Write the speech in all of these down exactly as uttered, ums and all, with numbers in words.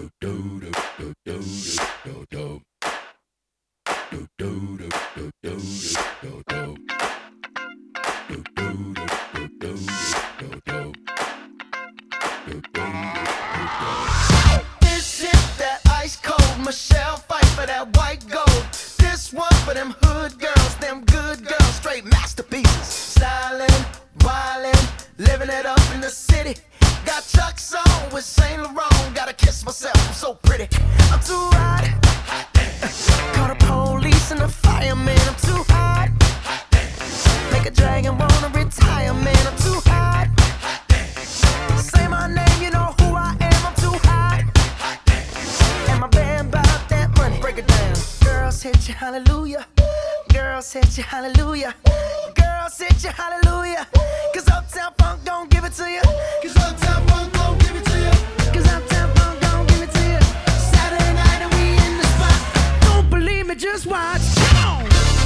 This is that ice cold Michelle fight for that white gold. This one for them hood girls, them good girls, straight masterpieces. Stylin', wildin', living it up in the city. Got Chuck's on with Saint Laurent. Gotta kiss myself, I'm so pretty. I'm too hot. Call the police and the fireman. I'm too hot. Make a dragon wanna retire, man. I'm too hot. Say my name, you know who I am. I'm too hot. And my band bought that money. Break it down. Girls hit you, hallelujah. Girls hit you, hallelujah. Girls hit you, hallelujah. Cause Uptown Funk don't give it to you. Cause Uptown Funk don't give it to you. Cause Uptown Funk don't give it to you. Saturday night and we in the spot. Don't believe me, just watch. Come on.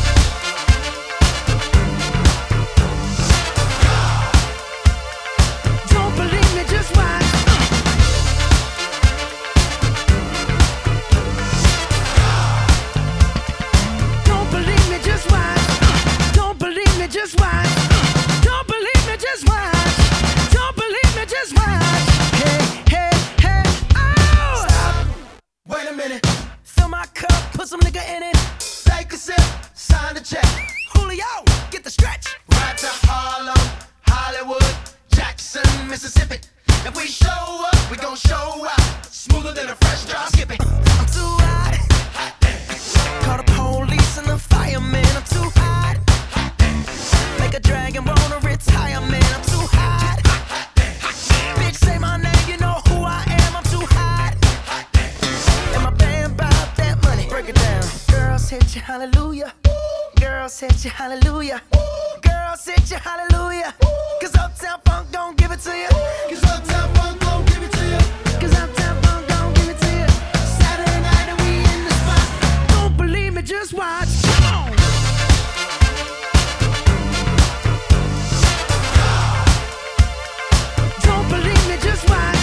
Don't believe me, just watch. Don't believe me, just watch. Don't believe me, just watch. Don't believe me, just watch. Don't believe me, just watch. Hey, hey, hey, oh! Stop. Wait a minute. Fill my cup, put some nigga in it. Take a sip, sign the check. Julio, get the stretch. Right to Harlem, Hollywood, Jackson, Mississippi. If we show up, we gon' show out. Smoother than a fresh drop. Skip it. I'm too hot. Call the police and the fireman. I'm too hot. Make a dragon wanna retire, man. I'm too hot. Bitch, say my name, you know who I am. I'm too hot. And my band bought that money. Break it down. Girls hit you, hallelujah. Girls hit you, hallelujah. Girls hit you, hallelujah. Cause Uptown Funk don't give it to you. Cause Uptown Funk don't give it to you. Cause Uptown Funk don't give it to you. Saturday night and we in the spot. Don't believe me, just watch. Come on. Don't believe me, just watch.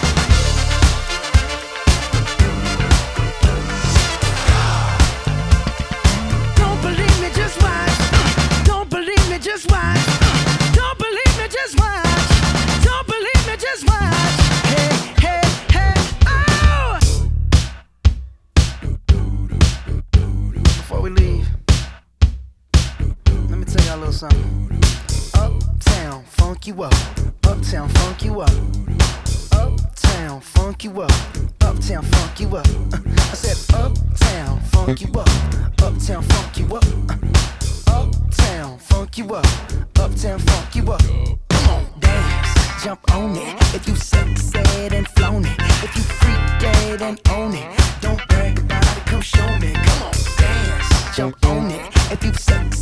Don't believe me, just watch. Don't believe me, just watch. Don't believe me, just watch. Don't believe me, just watch. Hey, hey, hey, oh! Before we leave, let me tell y'all a little something. Uptown, funk you up. Uptown, funk you up. Uptown, funk you up. Uptown, funk you up. Uh, I said uptown, funk you up. Uptown, funk you up. Uh, uptown, funk you up. Uptown, funk you up. Come on, dance, jump on it. If you sexed and flown it. If you freak dead and own it. Don't brag about it, come show me. Come on, dance, jump on it. If you sexed